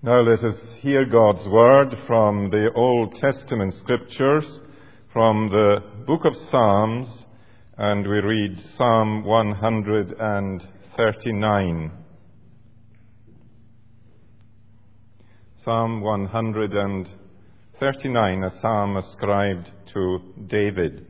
Now let us hear God's word from the Old Testament scriptures, from the book of Psalms, and we read Psalm 139. Psalm 139, a psalm ascribed to David.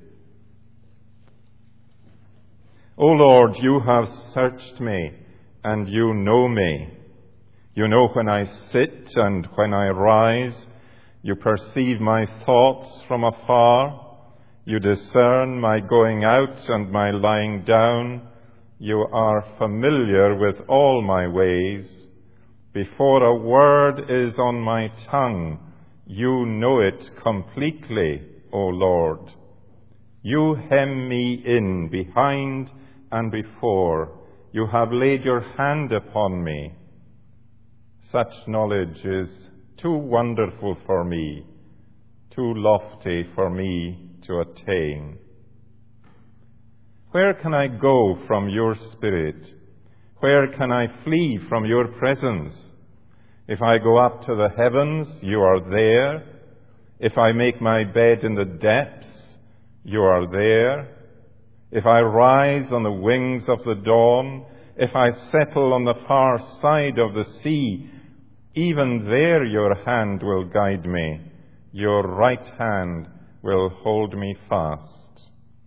O Lord, you have searched me, and you know me. You know when I sit and when I rise. You perceive my thoughts from afar. You discern my going out and my lying down. You are familiar with all my ways. Before a word is on my tongue, you know it completely, O Lord. You hem me in behind and before. You have laid your hand upon me. Such knowledge is too wonderful for me, too lofty for me to attain. Where can I go from your Spirit? Where can I flee from your presence? If I go up to the heavens, you are there. If I make my bed in the depths, you are there. If I rise on the wings of the dawn, if I settle on the far side of the sea, even there your hand will guide me. Your right hand will hold me fast.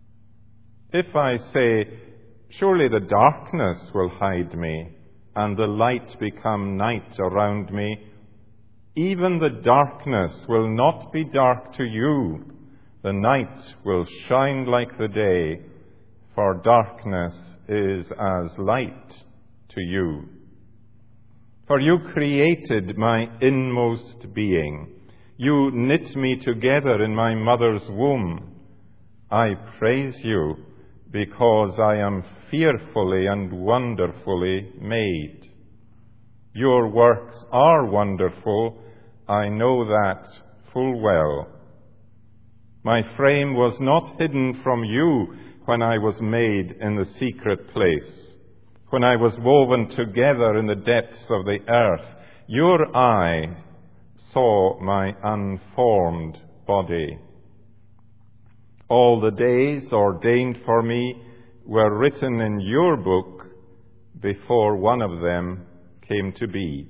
If I say, surely the darkness will hide me, and the light become night around me, even the darkness will not be dark to you. The night will shine like the day, for darkness is as light to you. For you created my inmost being. You knit me together in my mother's womb. I praise you because I am fearfully and wonderfully made. Your works are wonderful. I know that full well. My frame was not hidden from you when I was made in the secret place. When I was woven together in the depths of the earth, your eye saw my unformed body. All the days ordained for me were written in your book before one of them came to be.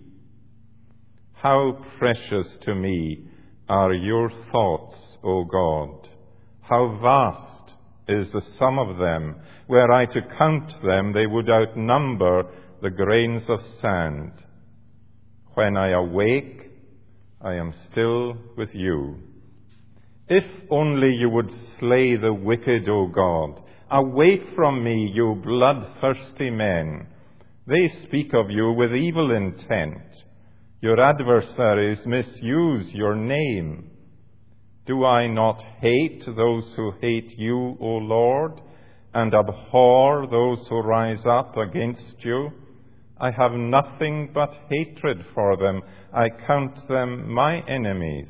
How precious to me are your thoughts, O God! How vast is the sum of them! Were I to count them, they would outnumber the grains of sand. When I awake, I am still with you. If only you would slay the wicked, O God. Away from me, you bloodthirsty men. They speak of you with evil intent. Your adversaries misuse your name. Do I not hate those who hate you, O Lord, and abhor those who rise up against you? I have nothing but hatred for them. I count them my enemies.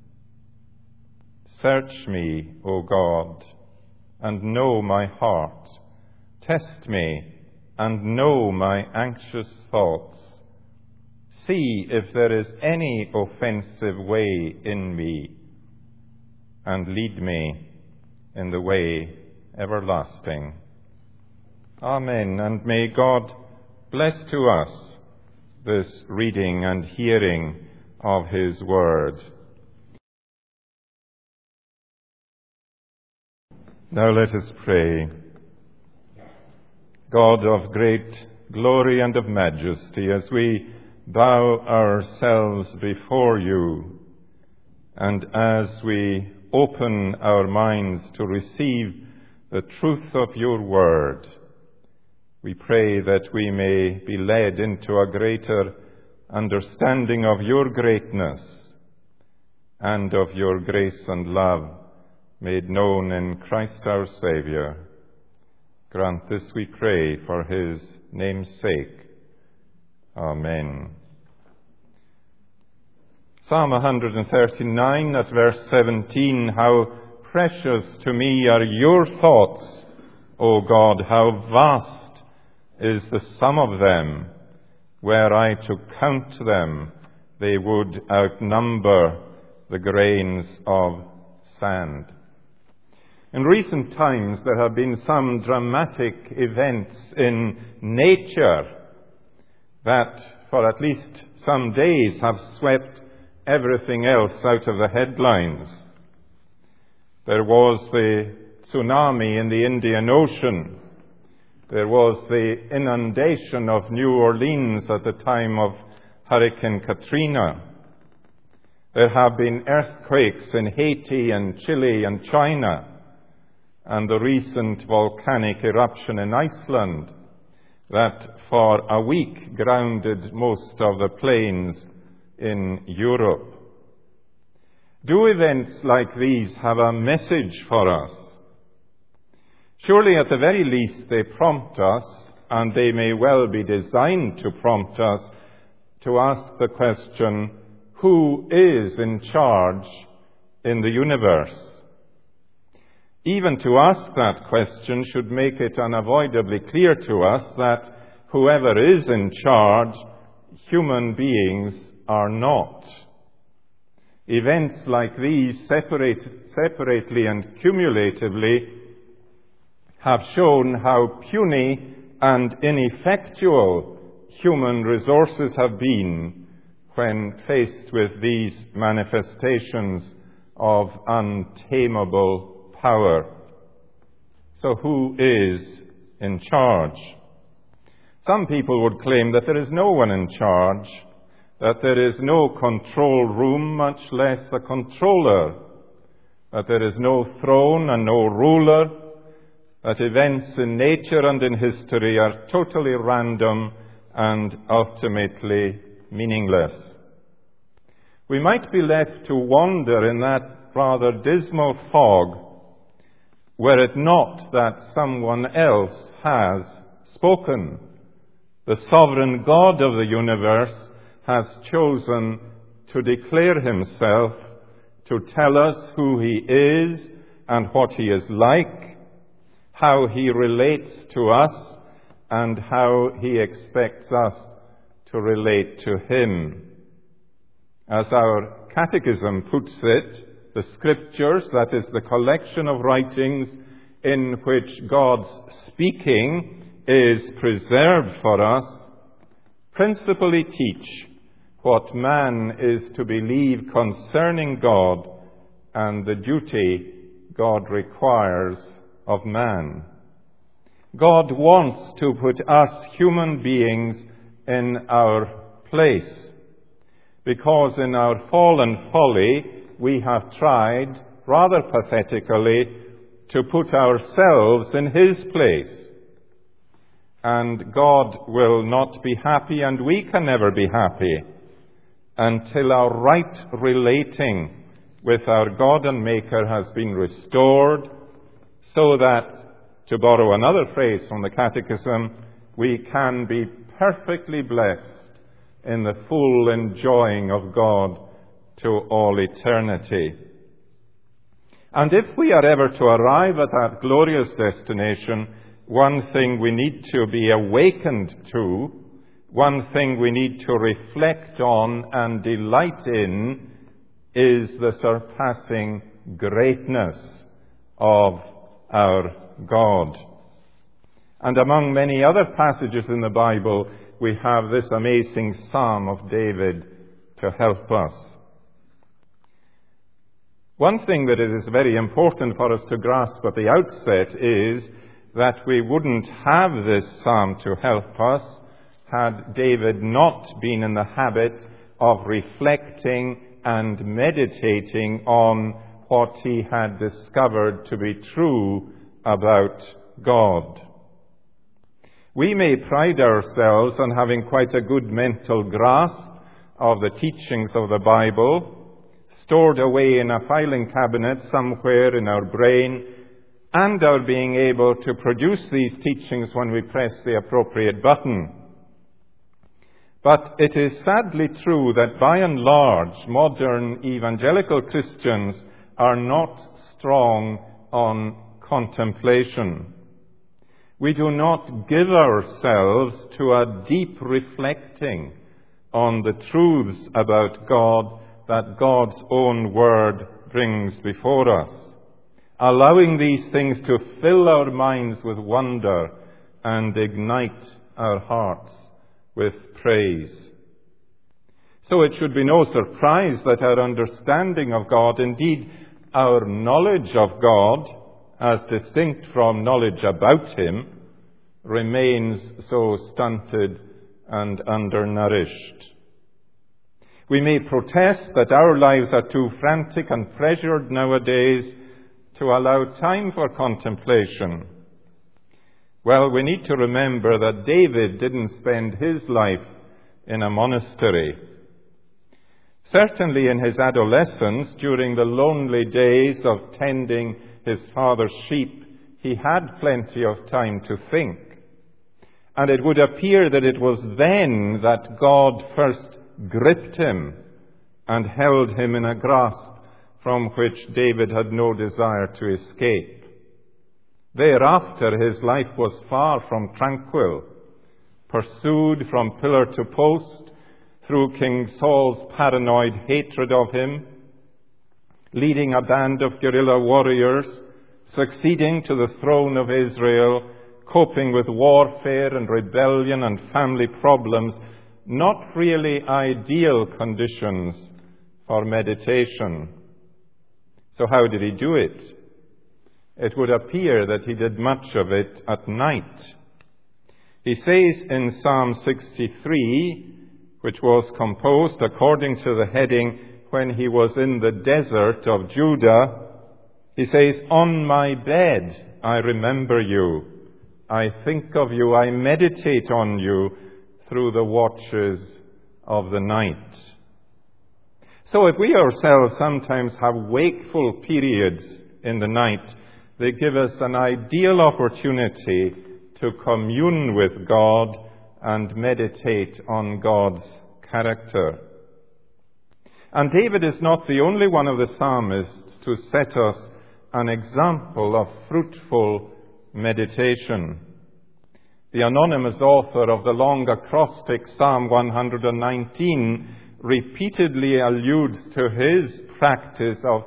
Search me, O God, and know my heart. Test me and know my anxious thoughts. See if there is any offensive way in me, and lead me in the way everlasting. Amen. And may God bless to us this reading and hearing of his word. Now let us pray. God of great glory and of majesty, as we bow ourselves before you, and as we open our minds to receive the truth of your word, we pray that we may be led into a greater understanding of your greatness and of your grace and love made known in Christ our Saviour. Grant this, we pray, for his name's sake. Amen. Psalm 139 at verse 17, how precious to me are your thoughts, O God, how vast is the sum of them. Were I to count them, they would outnumber the grains of sand. In recent times, there have been some dramatic events in nature that, for at least some days, have swept everything else out of the headlines. There was the tsunami in the Indian Ocean. There was the inundation of New Orleans at the time of Hurricane Katrina. There have been earthquakes in Haiti and Chile and China, and the recent volcanic eruption in Iceland that for a week grounded most of the plains in Europe. Do events like these have a message for us? Surely at the very least they prompt us, and they may well be designed to prompt us, to ask the question, who is in charge in the universe? Even to ask that question should make it unavoidably clear to us that whoever is in charge, human beings are not. Events like these, separately and cumulatively, have shown how puny and ineffectual human resources have been when faced with these manifestations of untamable power. So who is in charge? Some people would claim that there is no one in charge, that there is no control room, much less a controller, that there is no throne and no ruler, that events in nature and in history are totally random and ultimately meaningless. We might be left to wander in that rather dismal fog, were it not that someone else has spoken. The sovereign God of the universe has chosen to declare himself, to tell us who he is and what he is like, how he relates to us, and how he expects us to relate to him. As our catechism puts it, the Scriptures, that is the collection of writings in which God's speaking is preserved for us, principally teach what man is to believe concerning God and the duty God requires of man. God wants to put us human beings in our place, because in our fallen folly we have tried, rather pathetically, to put ourselves in his place. And God will not be happy, and we can never be happy, until our right relating with our God and Maker has been restored, so that, to borrow another phrase from the Catechism, we can be perfectly blessed in the full enjoying of God to all eternity. And if we are ever to arrive at that glorious destination, one thing we need to be awakened to, one thing we need to reflect on and delight in, is the surpassing greatness of our God. And among many other passages in the Bible, we have this amazing Psalm of David to help us. One thing that it is very important for us to grasp at the outset is that we wouldn't have this psalm to help us had David not been in the habit of reflecting and meditating on what he had discovered to be true about God. We may pride ourselves on having quite a good mental grasp of the teachings of the Bible, stored away in a filing cabinet somewhere in our brain, and our being able to produce these teachings when we press the appropriate button. But it is sadly true that by and large, modern evangelical Christians are not strong on contemplation. We do not give ourselves to a deep reflecting on the truths about God that God's own word brings before us, allowing these things to fill our minds with wonder and ignite our hearts with praise. So it should be no surprise that our understanding of God, indeed our knowledge of God, as distinct from knowledge about Him, remains so stunted and undernourished. We may protest that our lives are too frantic and pressured nowadays to allow time for contemplation. Well, we need to remember that David didn't spend his life in a monastery. Certainly in his adolescence, during the lonely days of tending his father's sheep, he had plenty of time to think. And it would appear that it was then that God first gripped him and held him in a grasp from which David had no desire to escape. Thereafter his life was far from tranquil, pursued from pillar to post through King Saul's paranoid hatred of him, leading a band of guerrilla warriors, succeeding to the throne of Israel, coping with warfare and rebellion and family problems, not really ideal conditions for meditation. So how did he do it? It would appear that he did much of it at night. He says in Psalm 63, which was composed according to the heading when he was in the desert of Judah, he says, "On my bed I remember you. I think of you, I meditate on you through the watches of the night." So if we ourselves sometimes have wakeful periods in the night, they give us an ideal opportunity to commune with God and meditate on God's character. And David is not the only one of the psalmists to set us an example of fruitful meditation. The anonymous author of the long acrostic Psalm 119 repeatedly alludes to his practice of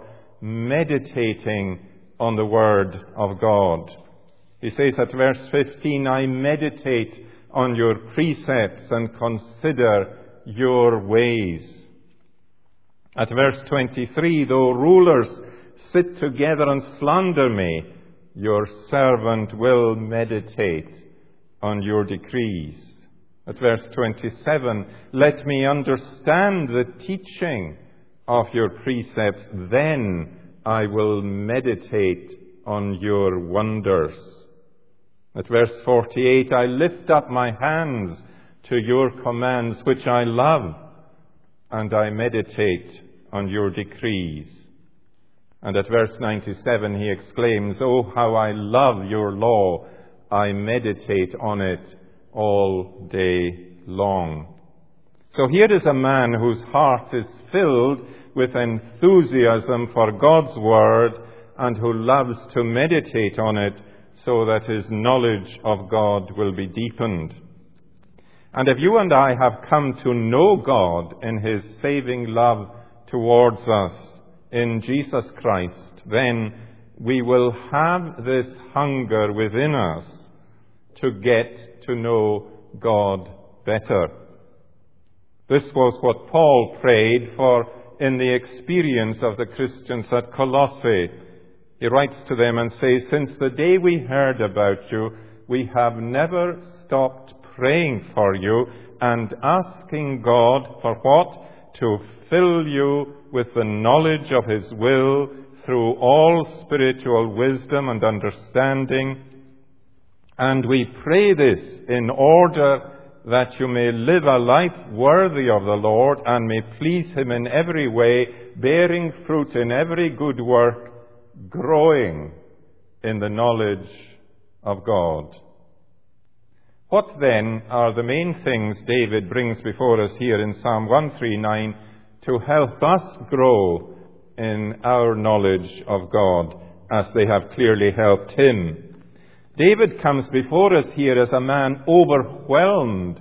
meditating on the Word of God. He says at verse 15, "I meditate on your precepts and consider your ways." At verse 23, "Though rulers sit together and slander me, your servant will meditate on your decrees." At verse 27, "Let me understand the teaching of your precepts, then I will meditate on your wonders." At verse 48, "I lift up my hands to your commands, which I love, and I meditate on your decrees." And at verse 97, he exclaims, "Oh, how I love your law. I meditate on it all day long." So here is a man whose heart is filled with enthusiasm for God's word and who loves to meditate on it so that his knowledge of God will be deepened. And if you and I have come to know God in his saving love towards us in Jesus Christ, then we will have this hunger within us to get to know God better. This was what Paul prayed for in the experience of the Christians at Colossae. He writes to them and says, "Since the day we heard about you, we have never stopped praying for you and asking God for what? To fill you with the knowledge of his will through all spiritual wisdom and understanding. And we pray this in order that you may live a life worthy of the Lord and may please him in every way, bearing fruit in every good work, growing in the knowledge of God." What then are the main things David brings before us here in Psalm 139 to help us grow in our knowledge of God as they have clearly helped him? David comes before us here as a man overwhelmed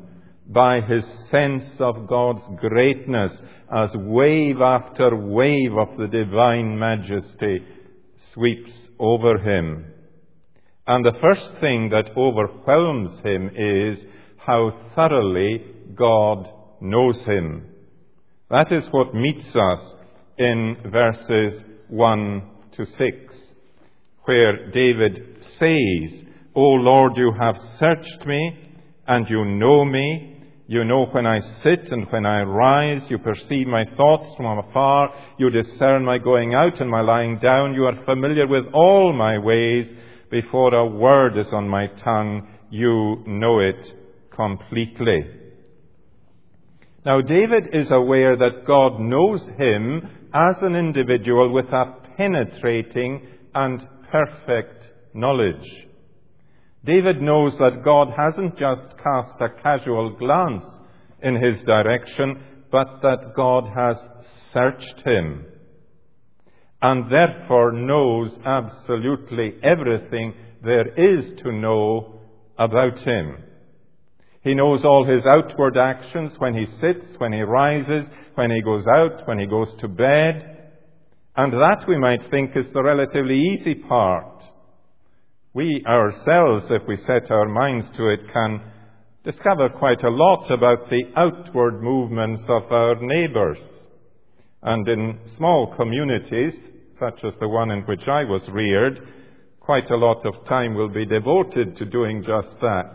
by his sense of God's greatness as wave after wave of the divine majesty sweeps over him. And the first thing that overwhelms him is how thoroughly God knows him. That is what meets us in verses 1 to 6, where David says, "O Lord, you have searched me, and you know me. You know when I sit and when I rise. You perceive my thoughts from afar. You discern my going out and my lying down. You are familiar with all my ways. Before a word is on my tongue, you know it completely." Now, David is aware that God knows him as an individual with a penetrating and perfect knowledge. David knows that God hasn't just cast a casual glance in his direction, but that God has searched him, and therefore knows absolutely everything there is to know about him. He knows all his outward actions, when he sits, when he rises, when he goes out, when he goes to bed, and that, we might think, is the relatively easy part. We ourselves, if we set our minds to it, can discover quite a lot about the outward movements of our neighbours. And in small communities, such as the one in which I was reared, quite a lot of time will be devoted to doing just that.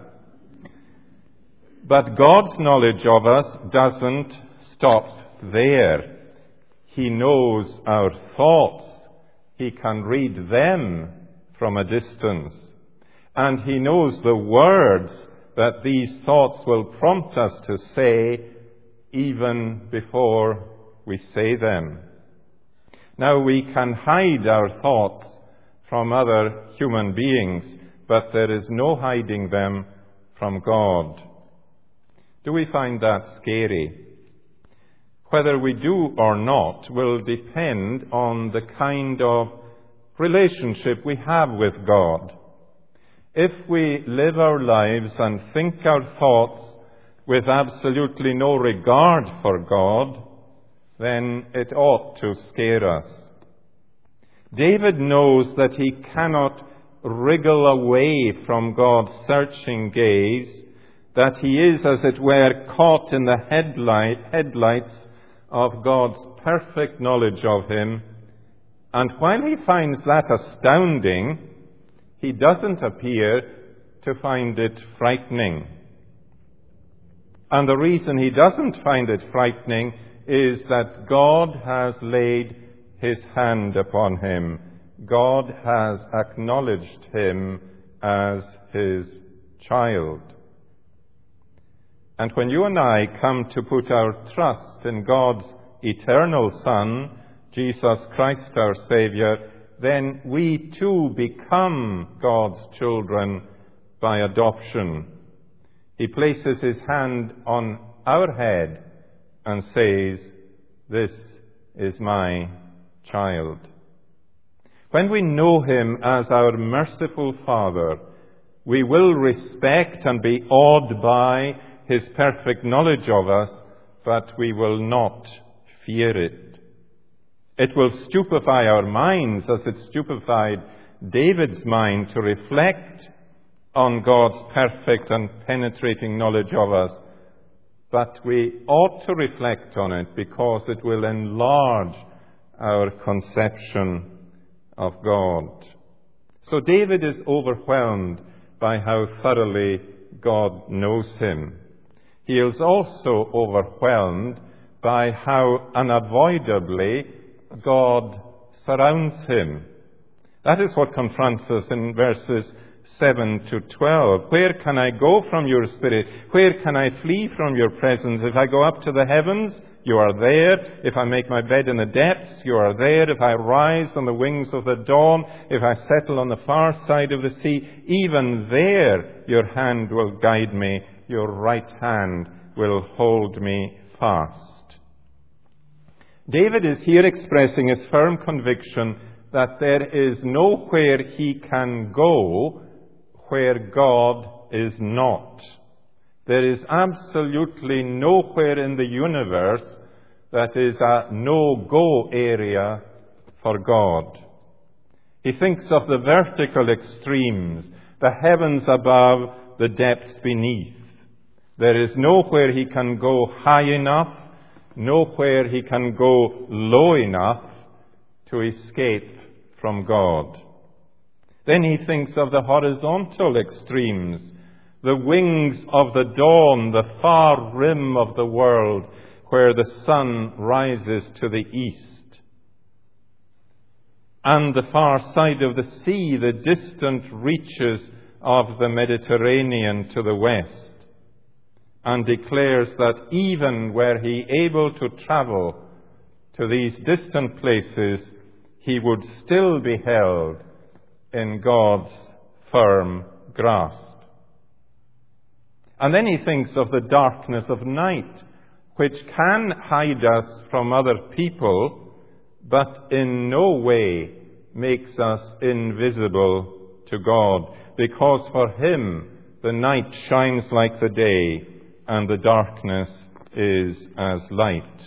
But God's knowledge of us doesn't stop there. He knows our thoughts. He can read them from a distance. And he knows the words that these thoughts will prompt us to say even before we say them. Now, we can hide our thoughts from other human beings, but there is no hiding them from God. Do we find that scary? Whether we do or not will depend on the kind of relationship we have with God. If we live our lives and think our thoughts with absolutely no regard for God, then it ought to scare us. David knows that he cannot wriggle away from God's searching gaze, that he is, as it were, caught in the headlights of God's perfect knowledge of him. And while he finds that astounding, he doesn't appear to find it frightening. And the reason he doesn't find it frightening is that God has laid his hand upon him. God has acknowledged him as his child. And when you and I come to put our trust in God's eternal Son, Jesus Christ our Saviour, then we too become God's children by adoption. He places his hand on our head and says, "This is my child." When we know him as our merciful Father, we will respect and be awed by his perfect knowledge of us, but we will not fear it. It will stupefy our minds as it stupefied David's mind to reflect on God's perfect and penetrating knowledge of us. But we ought to reflect on it because it will enlarge our conception of God. So David is overwhelmed by how thoroughly God knows him. He is also overwhelmed by how unavoidably God surrounds him. That is what confronts us in verses 7 to 12. Where can I go from your Spirit? Where can I flee from your presence? If I go up to the heavens, you are there. If I make my bed in the depths, you are there. If I rise on the wings of the dawn, if I settle on the far side of the sea, even there your hand will guide me. Your right hand will hold me fast. David is here expressing his firm conviction that there is nowhere he can go where God is not. There is absolutely nowhere in the universe that is a no-go area for God. He thinks of the vertical extremes, the heavens above, the depths beneath. There is nowhere he can go high enough, nowhere he can go low enough to escape from God. Then he thinks of the horizontal extremes, the wings of the dawn, the far rim of the world, where the sun rises to the east, and the far side of the sea, the distant reaches of the Mediterranean to the west, and declares that even were he able to travel to these distant places, he would still be held in God's firm grasp. And then he thinks of the darkness of night, which can hide us from other people, but in no way makes us invisible to God, because for him the night shines like the day, and the darkness is as light.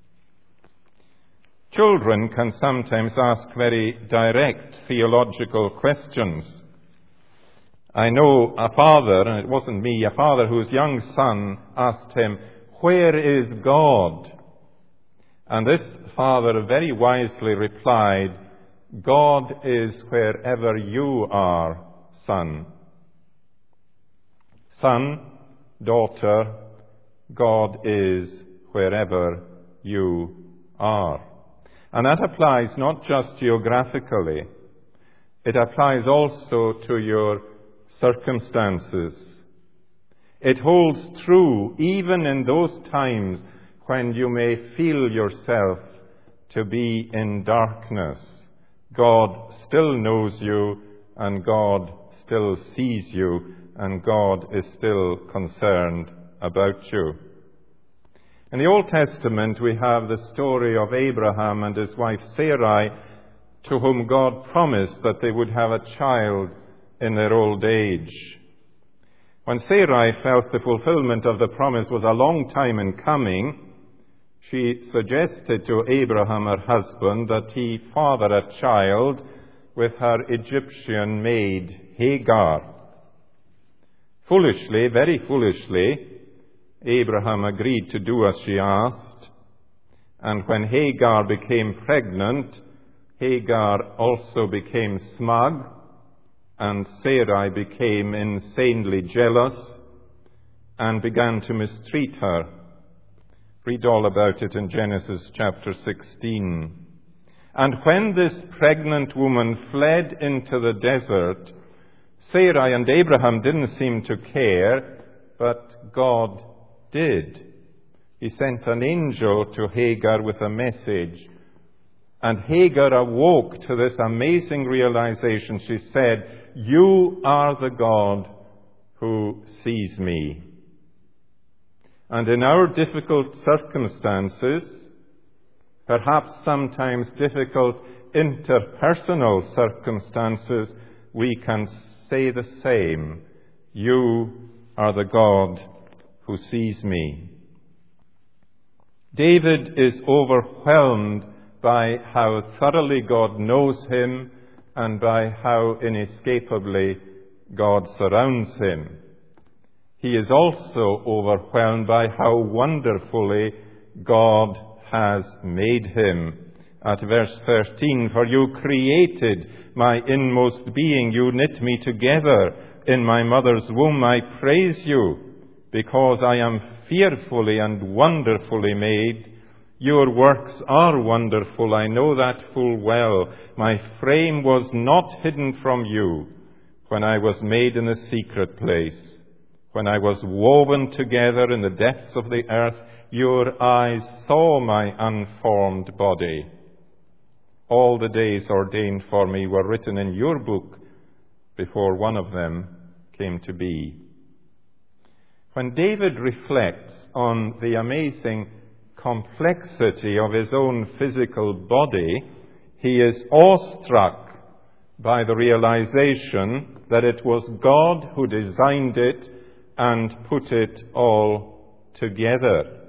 Children can sometimes ask very direct theological questions. I know a father, and it wasn't me, a father whose young son asked him, "Where is God?" And this father very wisely replied, "God is wherever you are, son." Son, daughter, God is wherever you are. And that applies not just geographically, it applies also to your circumstances. It holds true even in those times when you may feel yourself to be in darkness. God still knows you, and God still sees you, and God is still concerned about you. In the Old Testament, we have the story of Abraham and his wife Sarai, to whom God promised that they would have a child in their old age. When Sarai felt the fulfillment of the promise was a long time in coming, she suggested to Abraham, her husband, that he father a child with her Egyptian maid, Hagar. Foolishly, very foolishly, Abraham agreed to do as she asked, and when Hagar became pregnant, Hagar also became smug, and Sarai became insanely jealous and began to mistreat her. Read all about it in Genesis chapter 16. And when this pregnant woman fled into the desert, Sarai and Abraham didn't seem to care, but God did. He sent an angel to Hagar with a message. And Hagar awoke to this amazing realization. She said, "You are the God who sees me." And in our difficult circumstances, perhaps sometimes difficult interpersonal circumstances, we can say the same. "You are the God who sees me." David is overwhelmed by how thoroughly God knows him and by how inescapably God surrounds him. He is also overwhelmed by how wonderfully God has made him. At verse 13, "For you created my inmost being, you knit me together in my mother's womb. I praise you, because I am fearfully and wonderfully made. Your works are wonderful, I know that full well. My frame was not hidden from you when I was made in the secret place. When I was woven together in the depths of the earth, your eyes saw my unformed body. All the days ordained for me were written in your book before one of them came to be." When David reflects on the amazing complexity of his own physical body, he is awestruck by the realization that it was God who designed it and put it all together.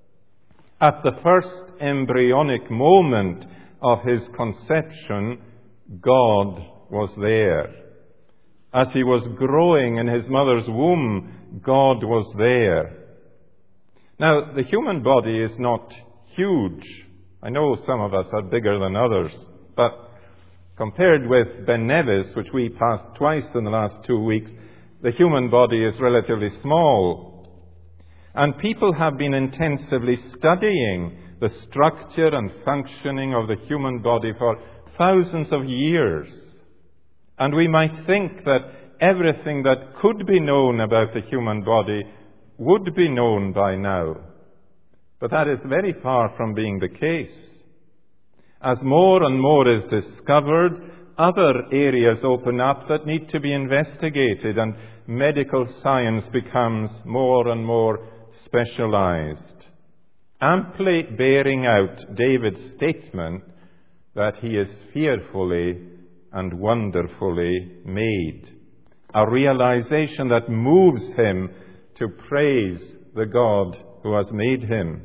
At the first embryonic moment of his conception, God was there. As he was growing in his mother's womb, God was there. Now, the human body is not huge. I know some of us are bigger than others, but compared with Ben Nevis, which we passed twice in the last 2 weeks, the human body is relatively small. And people have been intensively studying the structure and functioning of the human body for thousands of years. And we might think that everything that could be known about the human body would be known by now. But that is very far from being the case. As more and more is discovered, other areas open up that need to be investigated, and medical science becomes more and more specialized, amply bearing out David's statement that he is fearfully and wonderfully made, a realization that moves him to praise the God who has made him.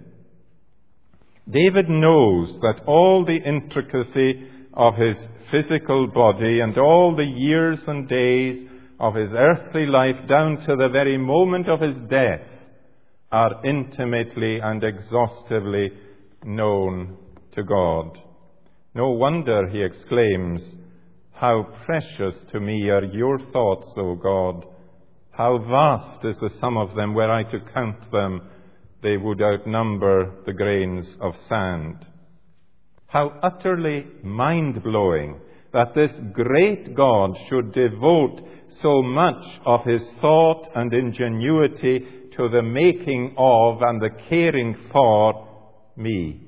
David knows that all the intricacy of his physical body and all the years and days of his earthly life down to the very moment of his death are intimately and exhaustively known to God. No wonder he exclaims, "How precious to me are your thoughts, O God! How vast is the sum of them, were I to count them, they would outnumber the grains of sand." How utterly mind-blowing that this great God should devote so much of his thought and ingenuity to the making of and the caring for me.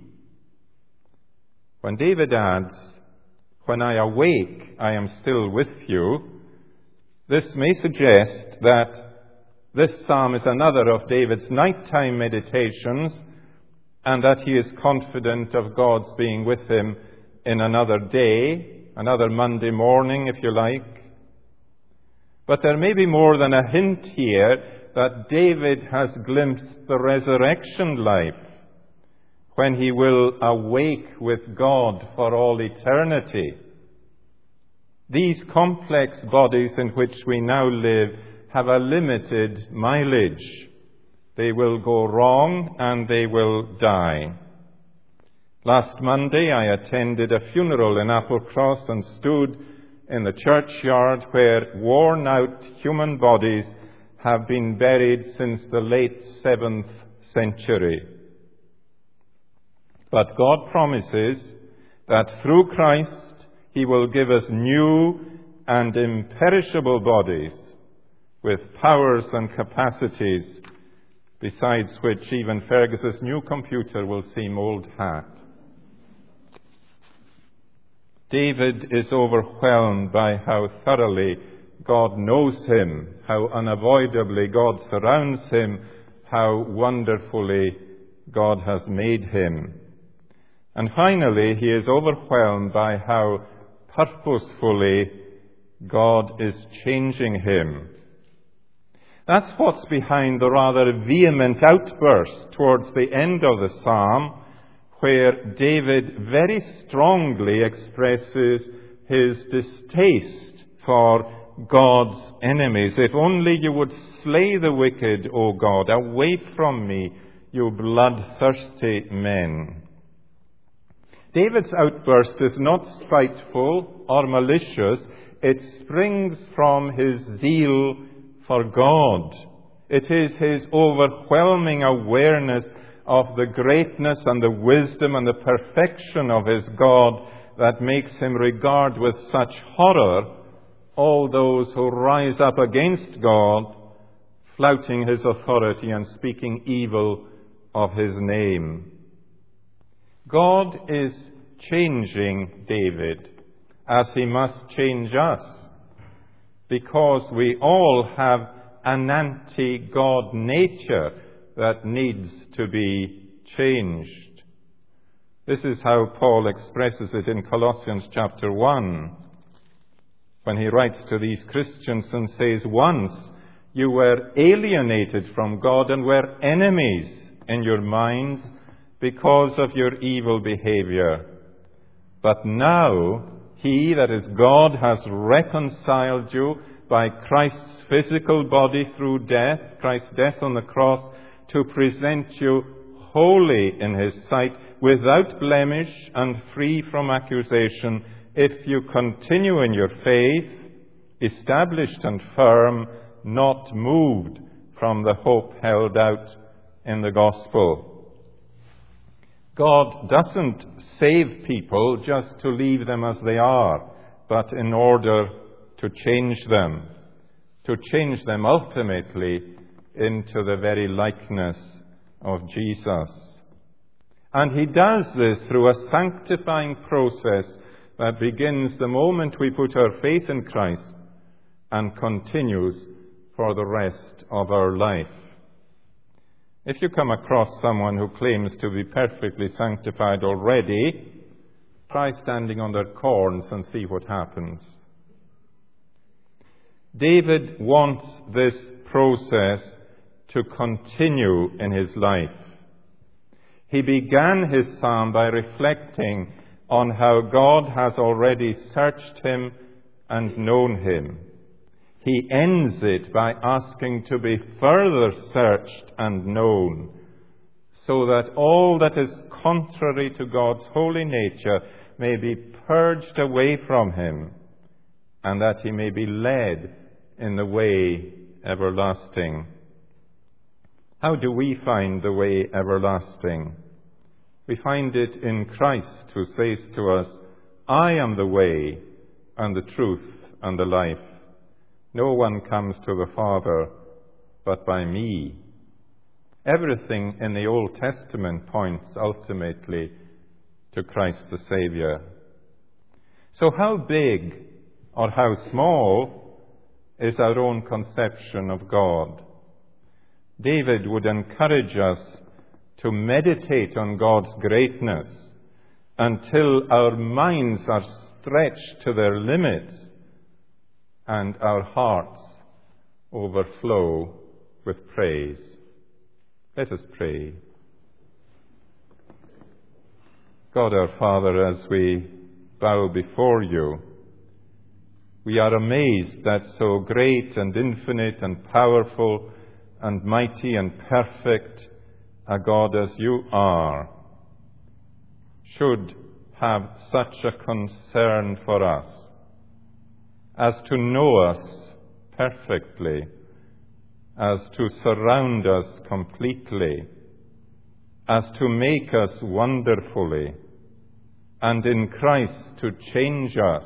When David adds, "When I awake, I am still with you," this may suggest that this psalm is another of David's nighttime meditations, and that he is confident of God's being with him in another day, another Monday morning, if you like. But there may be more than a hint here that David has glimpsed the resurrection life, when he will awake with God for all eternity. These complex bodies in which we now live have a limited mileage. They will go wrong and they will die. Last Monday I attended a funeral in Applecross and stood in the churchyard where worn-out human bodies have been buried since the late 7th century. But God promises that through Christ he will give us new and imperishable bodies with powers and capacities, besides which even Fergus's new computer will seem old hat. David is overwhelmed by how thoroughly God knows him, how unavoidably God surrounds him, how wonderfully God has made him. And finally, he is overwhelmed by how purposefully God is changing him. That's what's behind the rather vehement outburst towards the end of the psalm, where David very strongly expresses his distaste for God's enemies. "If only you would slay the wicked, O God, away from me, you bloodthirsty men." David's outburst is not spiteful or malicious. It springs from his zeal for God. It is his overwhelming awareness of the greatness and the wisdom and the perfection of his God that makes him regard with such horror all those who rise up against God, flouting his authority and speaking evil of his name. God is changing David, as he must change us, because we all have an anti-God nature that needs to be changed. This is how Paul expresses it in Colossians chapter 1, when he writes to these Christians and says, "Once You were alienated from God and were enemies in your minds because of your evil behavior. But now He, that is God, has reconciled you by Christ's physical body through death, Christ's death on the cross, to present you holy in His sight, without blemish and free from accusation, if you continue in your faith, established and firm, not moved from the hope held out in the gospel. God doesn't save people just to leave them as they are, but in order to change them ultimately into the very likeness of Jesus. And He does this through a sanctifying process that begins the moment we put our faith in Christ and continues for the rest of our life. If you come across someone who claims to be perfectly sanctified already, try standing on their corns and see what happens. David wants this process to continue in his life. He began his psalm by reflecting on how God has already searched him and known him. He ends it by asking to be further searched and known, so that all that is contrary to God's holy nature may be purged away from him, and that he may be led in the way everlasting. How do we find the way everlasting? We find it in Christ, who says to us, "I am the way and the truth and the life. No one comes to the Father but by me." Everything in the Old Testament points ultimately to Christ the Saviour. So how big or how small is our own conception of God? David would encourage us to meditate on God's greatness until our minds are stretched to their limits and our hearts overflow with praise. Let us pray. God our Father, as we bow before you, we are amazed that so great and infinite and powerful and mighty and perfect a God as you are should have such a concern for us as to know us perfectly, as to surround us completely, as to make us wonderfully, and in Christ to change us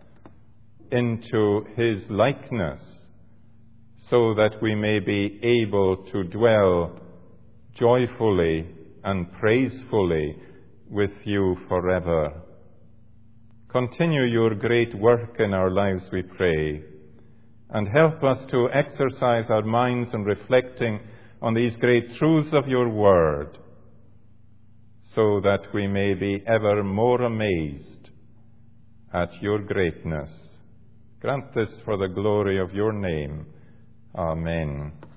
into His likeness, so that we may be able to dwell joyfully and praisefully with you forever. Continue your great work in our lives, we pray, and help us to exercise our minds in reflecting on these great truths of your word, so that we may be ever more amazed at your greatness. Grant this for the glory of your name. Amen.